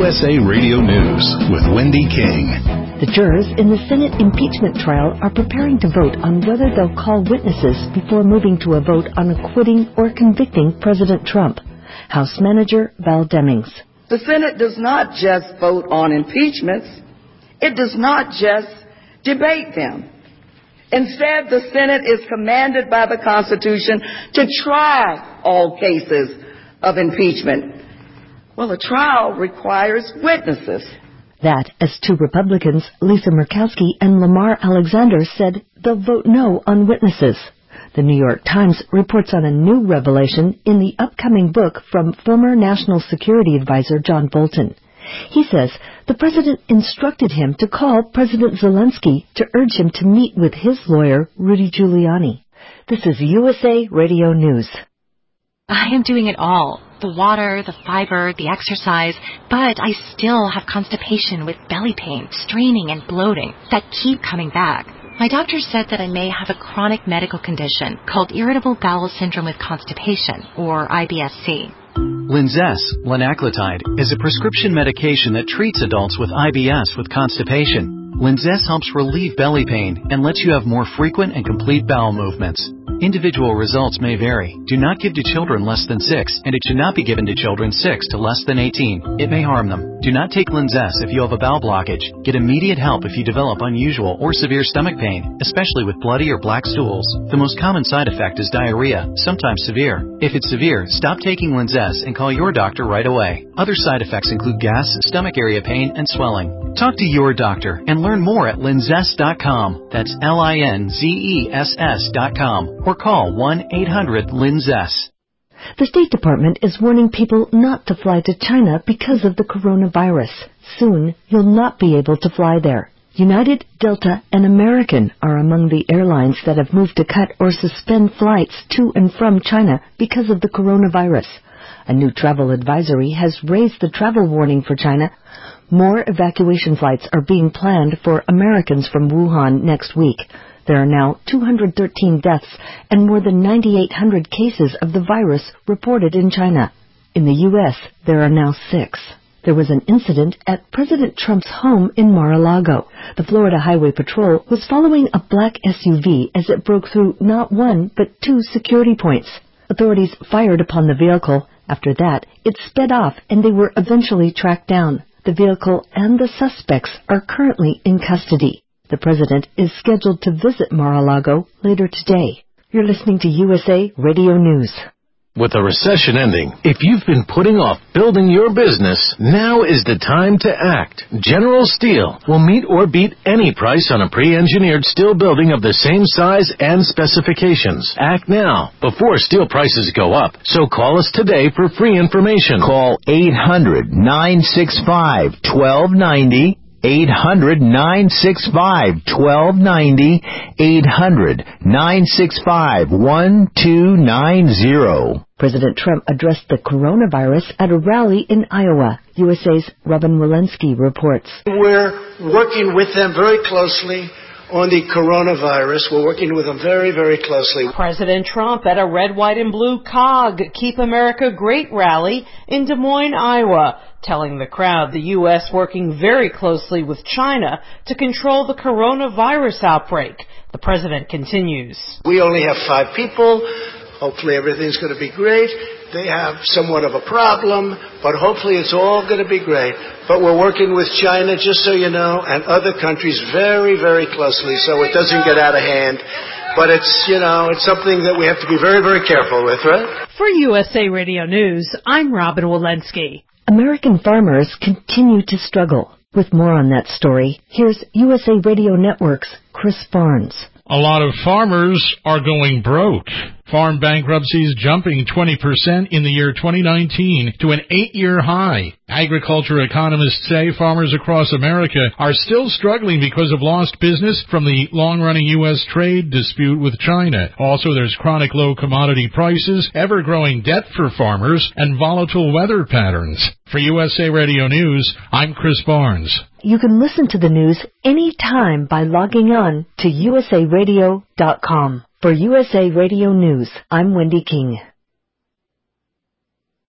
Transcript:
USA Radio News with Wendy King. The jurors in the Senate impeachment trial are preparing to vote on whether they'll call witnesses before moving to a vote on acquitting or convicting President Trump. House Manager Val Demings. The Senate does not just vote on impeachments. It does not just debate them. Instead, the Senate is commanded by the Constitution to try all cases of impeachment. Well, a trial requires witnesses. That, as two Republicans, Lisa Murkowski and Lamar Alexander, said they'll vote no on witnesses. The New York Times reports on a new revelation in the upcoming book from former National Security Advisor John Bolton. He says the president instructed him to call President Zelensky to urge him to meet with his lawyer, Rudy Giuliani. This is USA Radio News. I am doing it all. The water, the fiber, the exercise, but I still have constipation with belly pain, straining, and bloating that keep coming back. My doctor said that I may have a chronic medical condition called irritable bowel syndrome with constipation, or IBS-C. Linzess, linaclotide, is a prescription medication that treats adults with IBS with constipation. Linzess helps relieve belly pain and lets you have more frequent and complete bowel movements. Individual results may vary. Do not give to children less than 6, and it should not be given to children 6 to less than 18. It may harm them. Do not take Linzess if you have a bowel blockage. Get immediate help if you develop unusual or severe stomach pain, especially with bloody or black stools. The most common side effect is diarrhea, sometimes severe. If it's severe, stop taking Linzess and call your doctor right away. Other side effects include gas, stomach area pain, and swelling. Talk to your doctor and learn more at linzess.com. That's LINZESS.com. Or call 1-800-LINZESS. The State Department is warning people not to fly to China because of the coronavirus. Soon, you'll not be able to fly there. United, Delta, and American are among the airlines that have moved to cut or suspend flights to and from China because of the coronavirus. A new travel advisory has raised the travel warning for China. More evacuation flights are being planned for Americans from Wuhan next week. There are now 213 deaths and more than 9,800 cases of the virus reported in China. In the U.S., there are now 6. There was an incident at President Trump's home in Mar-a-Lago. The Florida Highway Patrol was following a black SUV as it broke through not one but 2 security points. Authorities fired upon the vehicle. After that, it sped off and they were eventually tracked down. The vehicle and the suspects are currently in custody. The president is scheduled to visit Mar-a-Lago later today. You're listening to USA Radio News. With the recession ending, if you've been putting off building your business, now is the time to act. General Steel will meet or beat any price on a pre-engineered steel building of the same size and specifications. Act now, before steel prices go up. So call us today for free information. Call 800-965-1290. 800-965-1290, 800-965-1290. President Trump addressed the coronavirus at a rally in Iowa. USA's Robin Walensky reports. We're working with them very closely on the coronavirus. We're working with them very, very closely. President Trump at a red, white, and blue COG Keep America Great rally in Des Moines, Iowa, telling the crowd the U.S. working very closely with China to control the coronavirus outbreak. The president continues. We only have 5 people. Hopefully everything's going to be great. They have somewhat of a problem, but hopefully it's all going to be great. But we're working with China, just so you know, and other countries very, very closely so it doesn't get out of hand. But it's, it's something that we have to be very, very careful with, right? For USA Radio News, I'm Robin Walensky. American farmers continue to struggle. With more on that story, here's USA Radio Network's Chris Barnes. A lot of farmers are going broke. Farm bankruptcies jumping 20% in the year 2019 to an 8-year high. Agriculture economists say farmers across America are still struggling because of lost business from the long-running U.S. trade dispute with China. Also, there's chronic low commodity prices, ever-growing debt for farmers, and volatile weather patterns. For USA Radio News, I'm Chris Barnes. You can listen to the news anytime by logging on to usaradio.com. For USA Radio News, I'm Wendy King.